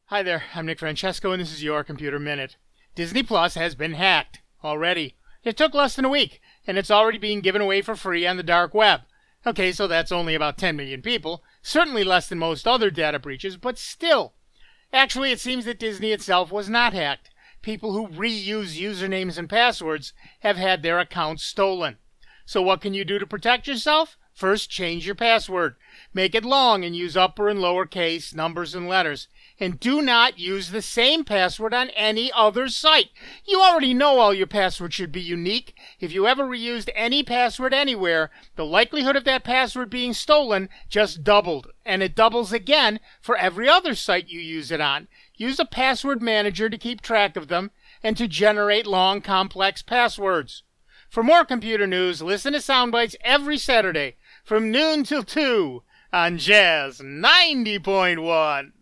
Hi there, I'm Nick Francesco, and this is your Computer Minute. Disney Plus has been hacked already. It took less than a week, and it's already being given away for free on the dark web. Okay, so that's only about 10 million people, certainly less than most other data breaches, but still. Actually, it seems that Disney itself was not hacked. People who reuse usernames and passwords have had their accounts stolen. So what can you do to protect yourself? First, change your password. Make it long and use upper and lower case, numbers and letters. And do not use the same password on any other site. You already know all your passwords should be unique. If you ever reused any password anywhere, the likelihood of that password being stolen just doubled. And it doubles again for every other site you use it on. Use a password manager to keep track of them and to generate long, complex passwords. For more computer news, listen to Soundbites every Saturday from noon till 2 on Jazz 90.1.